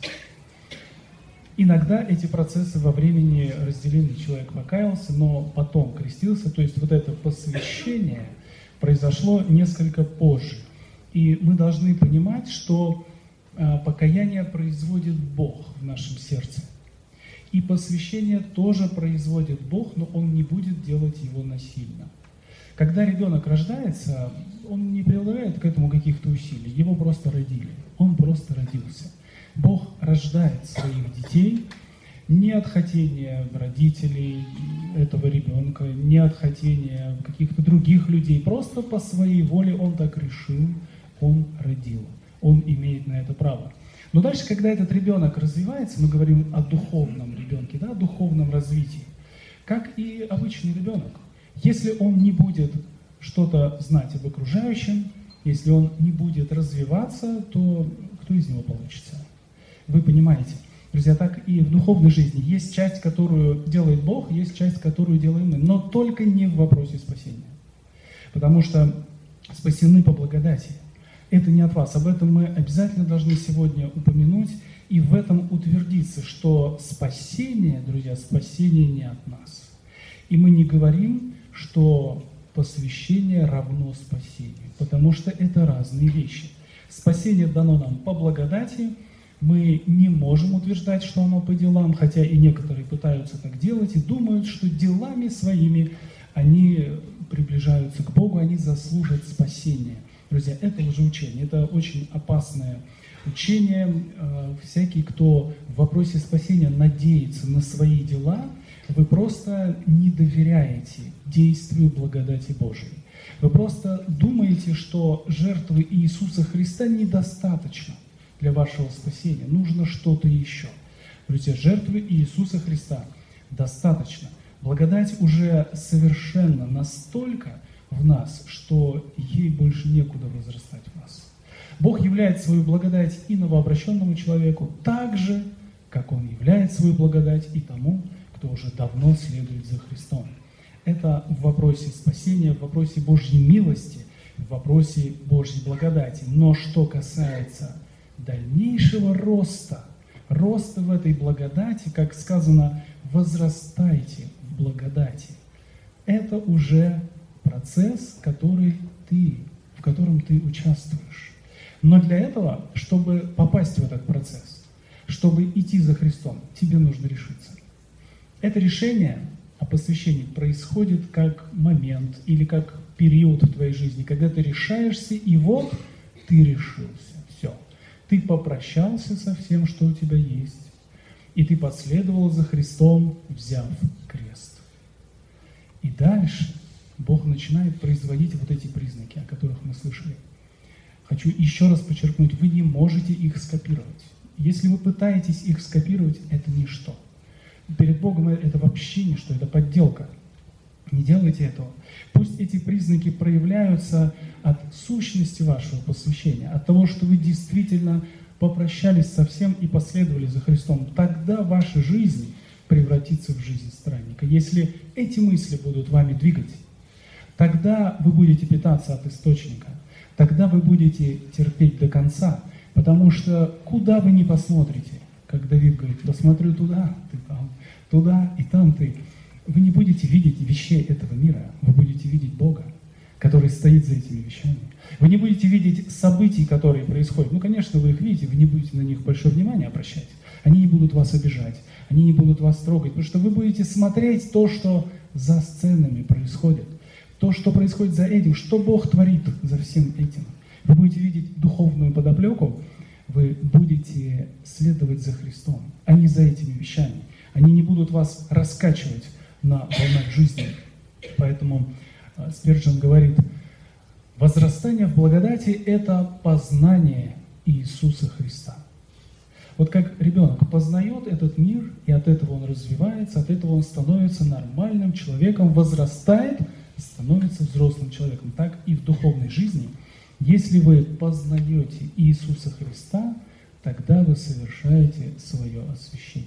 Иногда эти процессы во времени разделены. Человек покаялся, но потом крестился. То есть вот это посвящение произошло несколько позже. И мы должны понимать, что покаяние производит Бог в нашем сердце. И посвящение тоже производит Бог, но Он не будет делать его насильно. Когда ребенок рождается, он не прилагает к этому каких-то усилий, его просто родили, он просто родился. Бог рождает своих детей не от хотения родителей этого ребенка, не от хотения каких-то других людей, просто по своей воле Он так решил, Он родил. Он имеет на это право. Но дальше, когда этот ребенок развивается, мы говорим о духовном ребенке, да, о духовном развитии, как и обычный ребенок. Если он не будет что-то знать об окружающем, если он не будет развиваться, то кто из него получится? Вы понимаете. Друзья, так и в духовной жизни. Есть часть, которую делает Бог, есть часть, которую делаем мы. Но только не в вопросе спасения. Потому что спасены по благодати. Это не от вас. Об этом мы обязательно должны сегодня упомянуть и в этом утвердиться, что спасение, друзья, спасение не от нас. И мы не говорим, что посвящение равно спасению, потому что это разные вещи. Спасение дано нам по благодати, мы не можем утверждать, что оно по делам, хотя и некоторые пытаются так делать и думают, что делами своими они приближаются к Богу, они заслужат спасения. Друзья, это лжеучение, это очень опасное учение. Всякий, кто в вопросе спасения надеется на свои дела, вы просто не доверяете действию благодати Божией. Вы просто думаете, что жертвы Иисуса Христа недостаточно для вашего спасения. Нужно что-то еще. Друзья, жертвы Иисуса Христа достаточно. Благодать уже совершенно настолько в нас, что ей больше некуда возрастать в нас. Бог являет свою благодать и новообращенному человеку так же, как Он являет свою благодать и тому, кто уже давно следует за Христом. Это в вопросе спасения, в вопросе Божьей милости, в вопросе Божьей благодати. Но что касается дальнейшего роста, роста в этой благодати, как сказано, возрастайте в благодати. Это уже процесс, который ты, в котором ты участвуешь. Но для этого, чтобы попасть в этот процесс, чтобы идти за Христом, тебе нужно решиться. Это решение о посвящении происходит как момент или как период в твоей жизни, когда ты решаешься, и вот ты решился. Все. Ты попрощался со всем, что у тебя есть, и ты последовал за Христом, взяв крест. И дальше Бог начинает производить вот эти признаки, о которых мы слышали. Хочу еще раз подчеркнуть, вы не можете их скопировать. Если вы пытаетесь их скопировать, это ничто. Перед Богом это вообще ничто, это подделка. Не делайте этого. Пусть эти признаки проявляются от сущности вашего посвящения, от того, что вы действительно попрощались со всем и последовали за Христом. Тогда ваша жизнь превратится в жизнь странника. Если эти мысли будут вами двигать, тогда вы будете питаться от источника, тогда вы будете терпеть до конца, потому что куда вы ни посмотрите, как Давид говорит, посмотрю туда, ты там, туда и там ты, вы не будете видеть вещей этого мира, вы будете видеть Бога, который стоит за этими вещами. Вы не будете видеть событий, которые происходят. Ну, конечно, вы их видите, вы не будете на них большое внимание обращать. Они не будут вас обижать, они не будут вас трогать, потому что вы будете смотреть то, что за сценами происходит, то, что происходит за этим, что Бог творит за всем этим. Вы будете видеть духовную подоплеку, вы будете следовать за Христом, а не за этими вещами. Они не будут вас раскачивать на волнах жизни. Поэтому Спирджин говорит, возрастание в благодати – это познание Иисуса Христа. Вот как ребенок познает этот мир, и от этого он развивается, от этого он становится нормальным человеком, возрастает, становится взрослым человеком. Так и в духовной жизни. Если вы познаете Иисуса Христа, тогда вы совершаете свое освящение.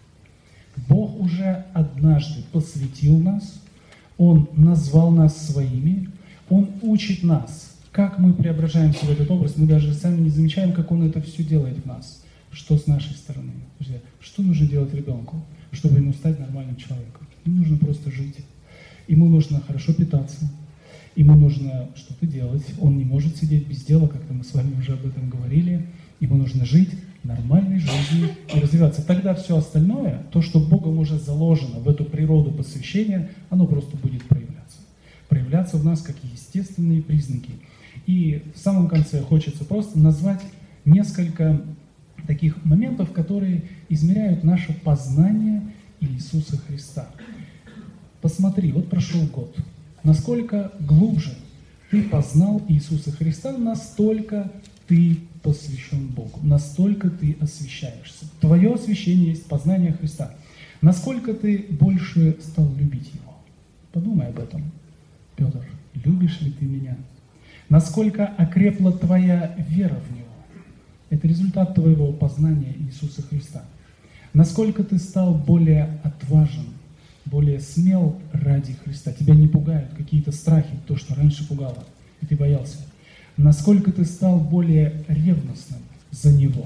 Бог уже однажды посвятил нас, Он назвал нас своими, Он учит нас, как мы преображаемся в этот образ. Мы даже сами не замечаем, как Он это все делает в нас. Что с нашей стороны? Друзья, что нужно делать ребенку, чтобы ему стать нормальным человеком? Ему нужно просто жить. Ему нужно хорошо питаться. Ему нужно что-то делать. Он не может сидеть без дела, как-то мы с вами уже об этом говорили. Ему нужно жить нормальной жизнью и развиваться. Тогда все остальное, то, что Богом уже заложено в эту природу посвящения, оно просто будет проявляться. Проявляться в нас как естественные признаки. И в самом конце хочется просто назвать несколько таких моментов, которые измеряют наше познание Иисуса Христа. Посмотри, вот прошел год. Насколько глубже ты познал Иисуса Христа, настолько ты посвящен Богу, настолько ты освящаешься. Твое освящение есть познание Христа. Насколько ты больше стал любить Его? Подумай об этом. Петр, любишь ли ты меня? Насколько окрепла твоя вера в Него? Это результат твоего познания Иисуса Христа. Насколько ты стал более отважен, более смел ради Христа? Тебя не пугают какие-то страхи, то, что раньше пугало, и ты боялся. Насколько ты стал более ревностным за Него?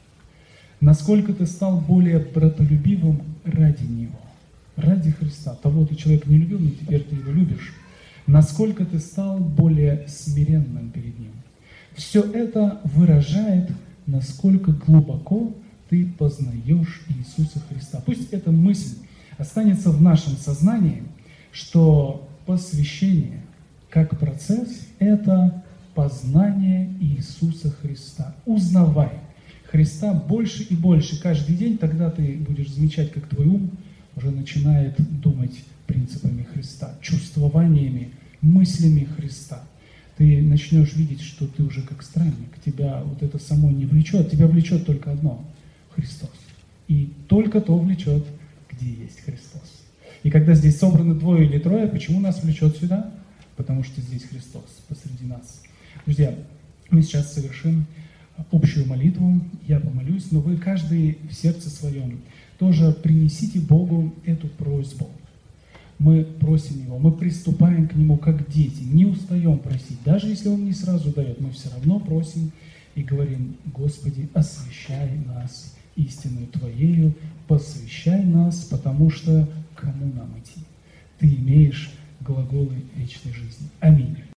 Насколько ты стал более братолюбивым ради Него? Ради Христа. Того ты человека не любил, но теперь ты Его любишь. Насколько ты стал более смиренным перед Ним? Все это выражает, насколько глубоко ты познаешь Иисуса Христа. Пусть эта мысль останется в нашем сознании, что посвящение как процесс – это познание Иисуса Христа. Узнавай Христа больше и больше каждый день, тогда ты будешь замечать, как твой ум уже начинает думать принципами Христа, чувствованиями, мыслями Христа. ты начнешь видеть, что ты уже как странник, тебя вот это само не влечет, тебя влечет только одно – Христос. И только то влечет, где есть Христос. И когда здесь собраны двое или трое, почему нас влечет сюда? Потому что здесь Христос посреди нас. Друзья, мы сейчас совершим общую молитву, я помолюсь, но вы каждый в сердце своем тоже принесите Богу эту просьбу. Мы просим Его, мы приступаем к Нему как дети, не устаем просить. Даже если Он не сразу дает, мы все равно просим и говорим: Господи, освящай нас истиною Твоею, посвящай нас, потому что кому нам идти? Ты имеешь глаголы вечной жизни. Аминь.